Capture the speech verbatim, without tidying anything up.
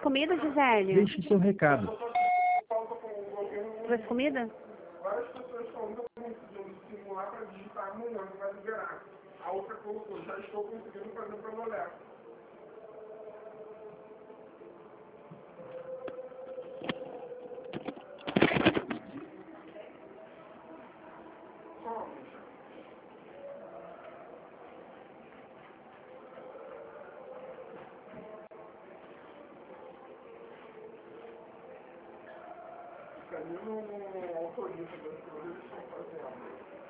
comida, Gisele? Deixe seu recado. Trouxe comida? Várias pessoas estão indo conseguindo simular para digitar amanhã, não vai liberar. A outra colocou, já estou conseguindo fazer para olhar. Ali não autoriza das coisas que eles estão fazendo.